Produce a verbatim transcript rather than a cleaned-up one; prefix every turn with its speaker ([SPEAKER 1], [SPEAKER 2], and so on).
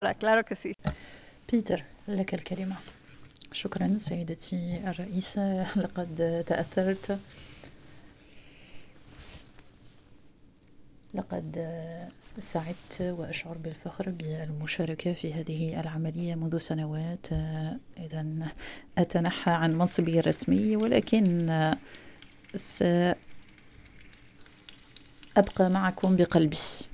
[SPEAKER 1] claro que sí.
[SPEAKER 2] بيتر، لك الكلمة. شكرا سيدتي الرئيسة، لقد تأثرت. لقد سعدت وأشعر بالفخر بالمشاركة في هذه العملية منذ سنوات. إذن أتنحى عن منصبي الرسمي، ولكن سأبقى معكم بقلبي.